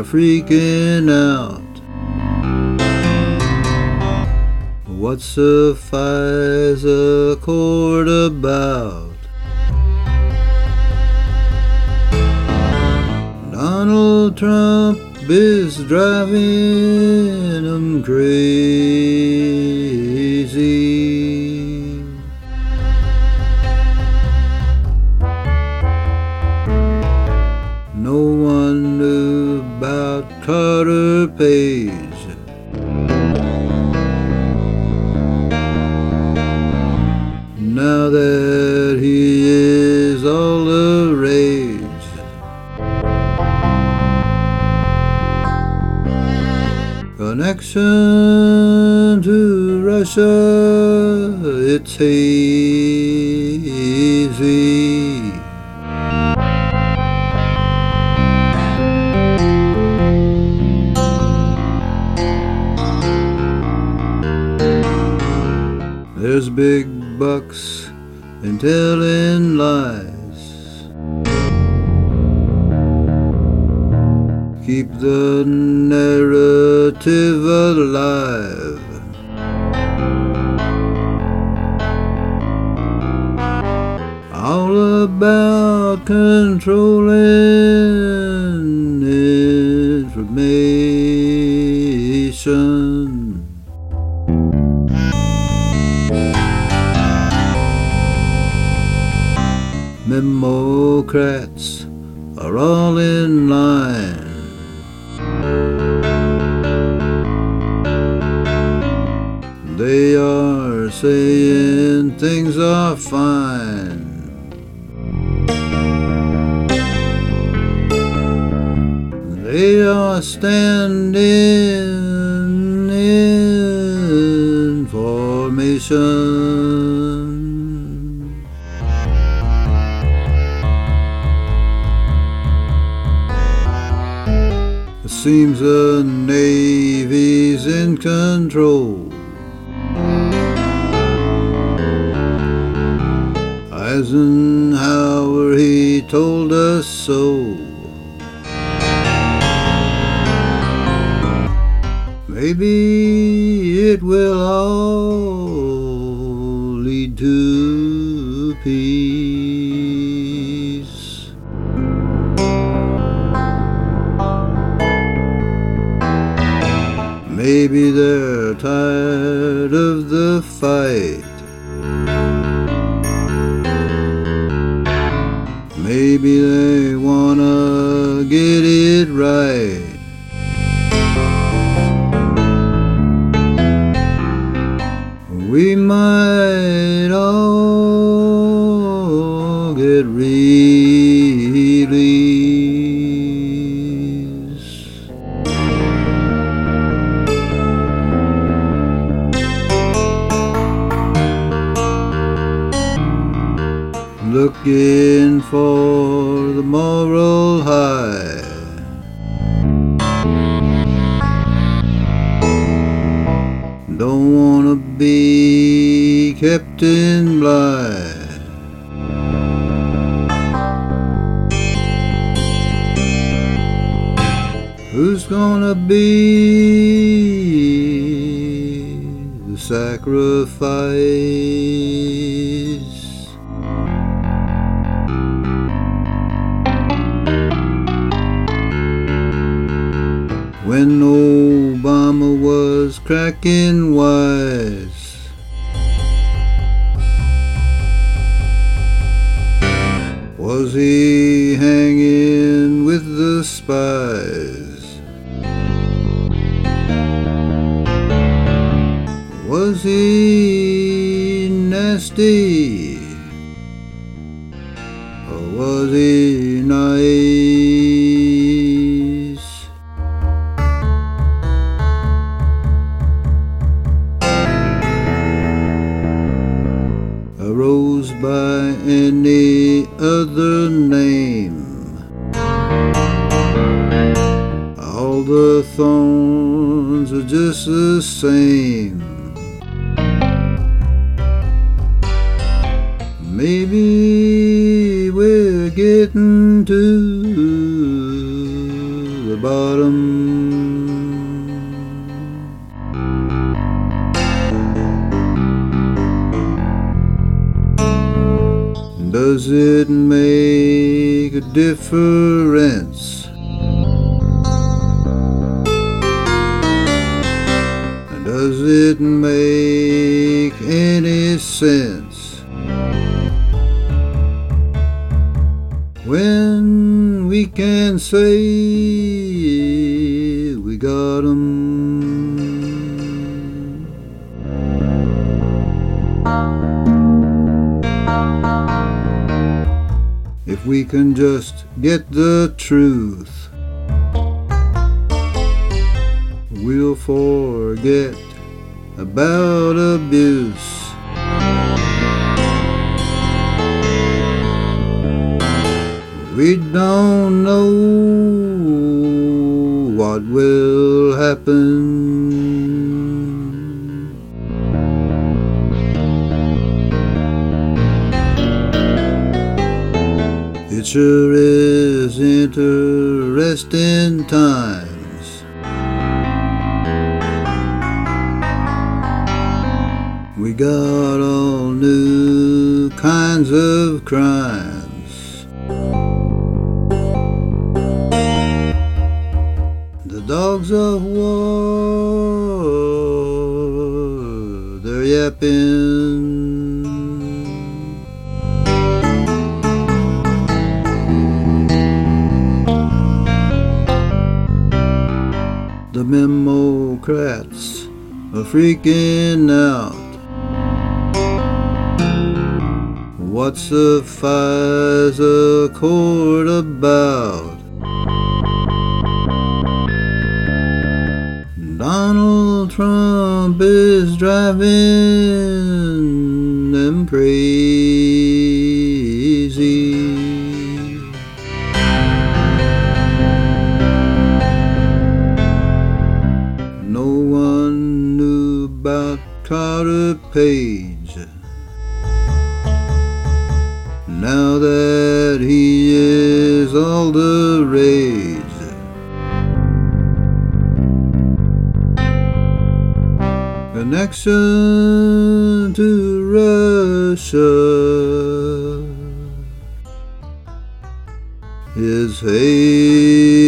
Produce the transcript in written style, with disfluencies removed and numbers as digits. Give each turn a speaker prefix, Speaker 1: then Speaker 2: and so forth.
Speaker 1: freaking out. What's a FISA court about? Donald Trump is driving them crazy. No one knew about Carter Page. Now that he is all the rage. Connection to Russia, it's hazy. There's big bucks in telling lies. Keep the narrative alive. All about controlling information. Democrats are all in line. They are saying things are fine. They are standing in formation. It seems the Navy's in control. Eisenhower, he told us so. Maybe it will all lead to peace. Maybe they're tired of the fight. Maybe they wanna get it right. We might all get released. Looking for the moral high. Don't wanna be kept in blind. Who's gonna be the sacrifice? When Obama was cracking wise, was he hanging with the spies? Was he nasty? Or was he nice? Rose by any other name, all the thorns are just the same. Maybe we're getting to the the bottom. Does it make a difference? Does it make any sense when we can say we got 'em? If we can just get the truth, we'll forget about abuse. We don't know what will happen. It sure is interesting times. We got all new kinds of crimes. The dogs of war, they're yapping. The Democrats are freaking out. What's the FISA court about? Donald Trump is driving them crazy. No one knew about Carter Page. Now that he is all the rage, connection to Russia is hate.